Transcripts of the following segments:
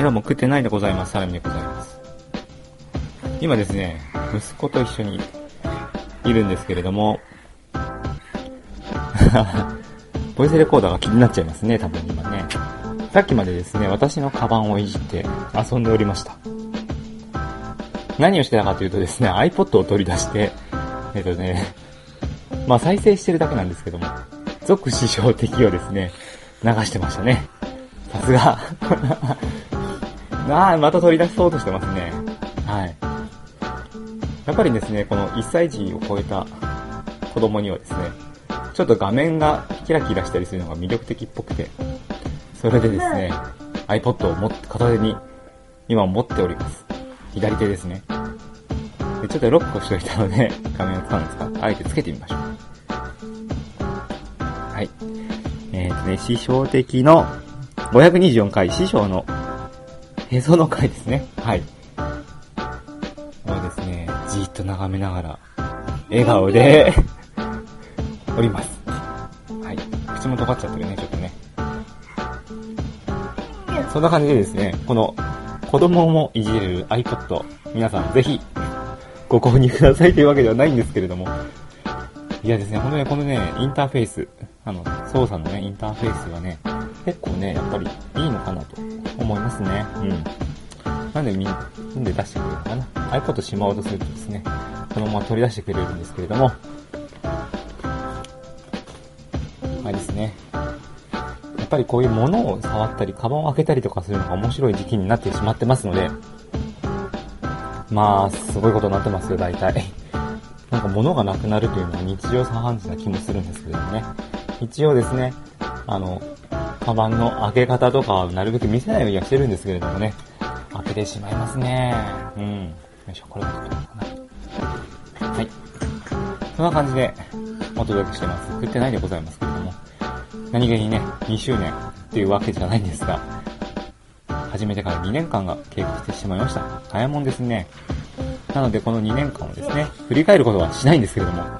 らも食ってないでございます。サラミでございます。今ですね、息子と一緒にいるんですけれども、ボイスレコーダーが気になっちゃいますね、多分今ね。さっきまでですね、私のカバンをいじって遊んでおりました。何をしてたかというとですね、iPod を取り出して、再生してるだけなんですけども、続視聴的をですね、流してましたね。さすが。また取り出そうとしてますね。はい。やっぱりですね、この1歳児を超えた子供にはですね、ちょっと画面がキラキラしたりするのが魅力的っぽくて、それでですね、iPod を片手に今持っております。左手ですね。でちょっとロックをしておいたので、画面を使うんですが、あえてつけてみましょう。はい。師匠的の524回師匠のへその回ですね。はい。これですね、じーっと眺めながら、笑顔で、おります。はい。口も尖っちゃってるね、ちょっとね。そんな感じでですね、この子供もいじれる iPod、皆さんぜひご購入くださいというわけではないんですけれども、いやですね、本当にこのね、インターフェース、操作のね、インターフェースがね、結構ね、やっぱりいいのかなと思いますね。うん。なんで出してくれるのかな。iPod しまおうとするとですね、このまま取り出してくれるんですけれども、あれですね。やっぱりこういうものを触ったり、カバンを開けたりとかするのが面白い時期になってしまってますので、すごいことになってますよ、大体。なんか物がなくなるというのは日常茶飯事な気もするんですけれどもね。一応ですね、カバンの開け方とかはなるべく見せないようにはしてるんですけれどもね、開けてしまいますね。うん。よいしょ、これがちょっとかな。はい。そんな感じでお届けしてます。食ってないでございますけれども、何気にね、2周年っていうわけじゃないんですが、始めてから2年間が経過してしまいました。早いもんですね。なのでこの2年間をですね、振り返ることはしないんですけれども、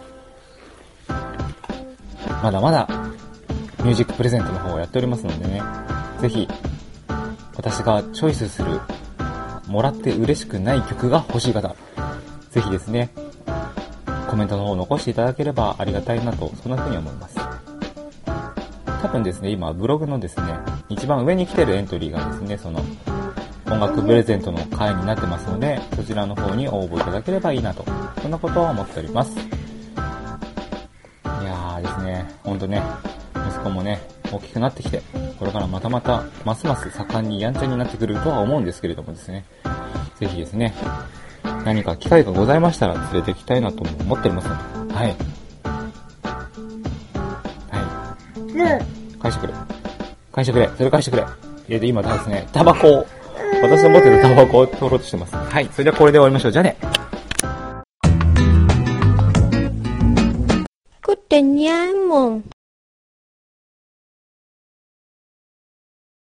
まだまだミュージックプレゼントの方をやっておりますのでね、ぜひ私がチョイスするもらって嬉しくない曲が欲しい方、ぜひですね、コメントの方を残していただければありがたいなと、そんな風に思います。多分ですね、今ブログのですね、一番上に来てるエントリーがですね、その音楽プレゼントの回になってますので、そちらの方に応募いただければいいなと、そんなことを思っております。いやーですね、ほんとね、息子もね、大きくなってきて、これからまたますます盛んにやんちゃになってくるとは思うんですけれどもですね、ぜひですね、何か機会がございましたら連れて行きたいなと思っておりますので、はい。はい。返してくれ。それ返してくれ。今ですね、私の持ってるタバコを取ろうとしてます。はい。それではこれで終わりましょう。じゃあね。 Cút trên nhá mồm